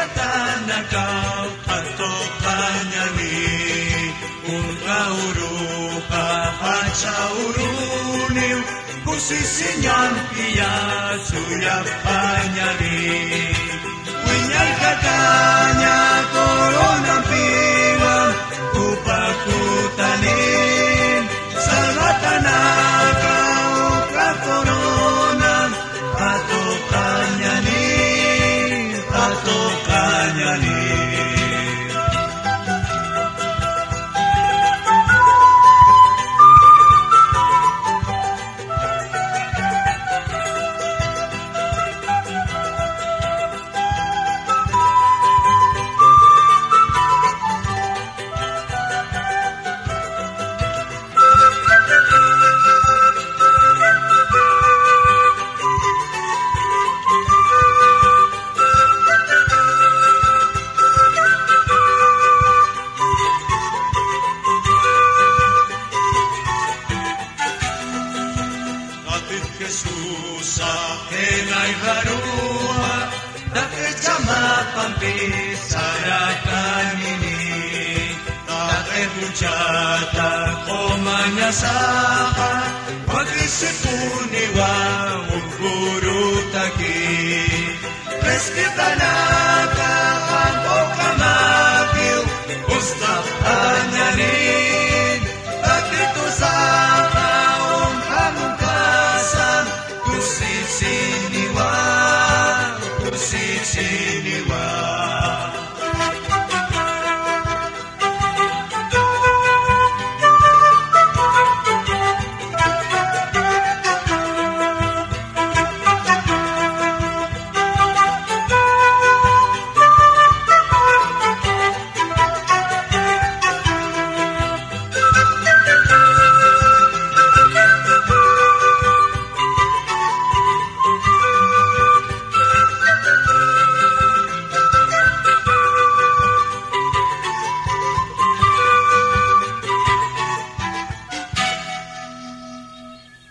katanakaw ato kanyani uruka at sa uruniw kusisinyan iya suyap kanyani winyay katanya koronang piwang upakutanin sa katanakaw kakorona ato kanyani Jesus akin ay harua, dakit sa mapampisarakan ini. Dakit udyata ko manyasaka, pag-isipuniwa, ugurutagi. Pres kita na